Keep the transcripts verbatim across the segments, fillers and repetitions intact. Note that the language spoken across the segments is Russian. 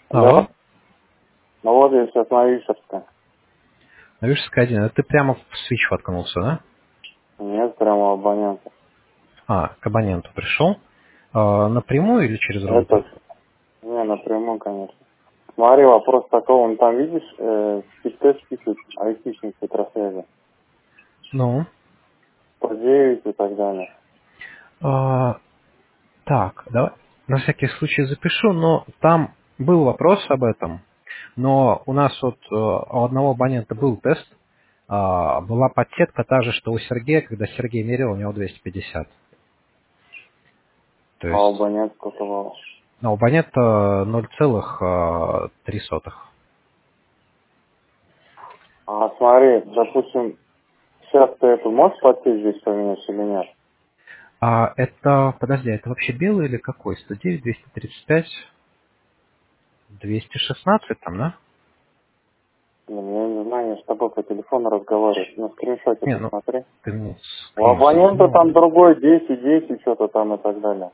Алло. Алло. Ну вот я сейчас на Вишерской. На Вишерской один. Это ты прямо в свич воткнулся, да? Нет, прямо абонента. А, к абоненту пришел. А, напрямую или через роутер? Это, не, напрямую, конечно. Смотри, вопрос такой, он там, видишь, э, список пишет айтишник Петросвязи. Ну. По девять и так далее. А, так, давай. На всякий случай запишу, но там был вопрос об этом. Но у нас вот э, у одного абонента был тест. а, была подсетка та же, что у Сергея, когда Сергей мерил, у него двести пятьдесят. То А есть, абонент сколько было? ну, у абонента ноль целых три сотых. А смотри, допустим, сейчас ты это можешь подсечь здесь поменять или нет? А это, подожди, это вообще белый или какой? сто девять, двести тридцать пять, двести шестнадцать там, да? Блин, я не знаю, я с тобой по телефону разговариваю. На скриншоте Не, ну, посмотри. ты мне У скрин абонента скинул. там другой десять, десять, что-то там и так далее.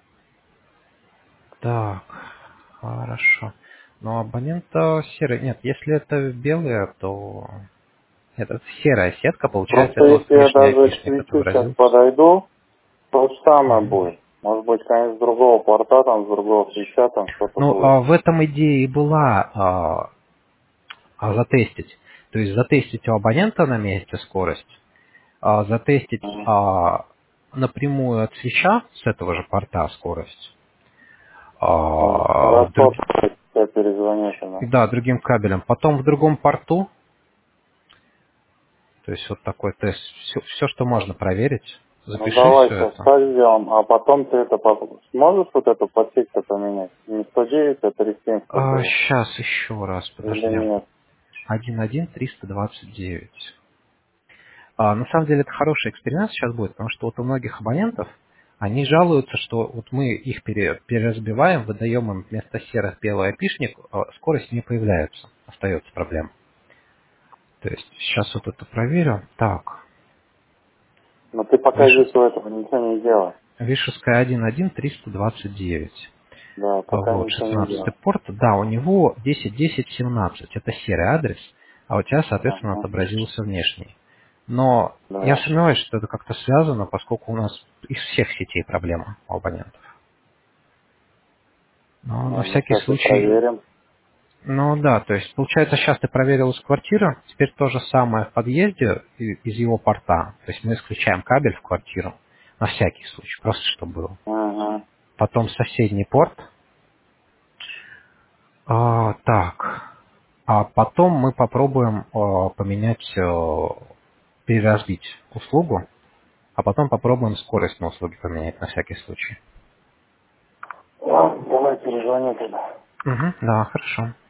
Так, хорошо. Но абонент серый. Нет, если это белая, то... Нет, это серая сетка, получается, Просто это вот если я внешний даже к айпишник свечу сейчас отобразился. подойду, то же самое Мгм. будет. Может быть, конечно, с другого порта, там, с другого свеча, там что-то Ну, будет. а в этом идее и была а, а, затестить. То есть затестить у абонента на месте скорость, а, затестить Мгм. а, напрямую от свеча с этого же порта скорость, Ну, а, в друг- хорошо, я перезвоню тогда. да, другим кабелем. Потом в другом порту, то есть вот такой тест, все, что можно проверить, Ну, запиши давай все сейчас это. так сделаем, а потом ты это по- сможешь вот эту подсечку поменять? Не сто девять, а тридцать семь сколько? сейчас еще раз, Или подожди. нет? один один триста двадцать девять. А, на самом деле это хороший эксперимент сейчас будет, потому что вот у многих абонентов они жалуются, что вот мы их пере- переразбиваем, выдаем им вместо серых белый айпишник, а скорость не появляется, остается проблема. То есть сейчас вот это проверю. Так, Но ты пока здесь Вишес- у этого ничего не делай. Вишеская один один триста двадцать девять. Да, А пока вот ничего не шестнадцатый делай. порт, да, у него десять десять семнадцать, это серый адрес, а у тебя, соответственно, Ага, отобразился внешний. Но я да. сомневаюсь, что это как-то связано, поскольку у нас из всех сетей проблема у абонентов. Но на Ладно, всякий сейчас и случай, проверим. ну да, то есть получается, сейчас ты проверил из квартиры, теперь то же самое в подъезде и- из его порта. То есть мы исключаем кабель в квартиру, на всякий случай, просто чтобы было. Ага. Потом соседний порт. А, так, а потом мы попробуем э, поменять, э, переразбить услугу, а потом попробуем скорость на услуге поменять на всякий случай. Ладно, давай перезвоню тогда. Угу, да, хорошо.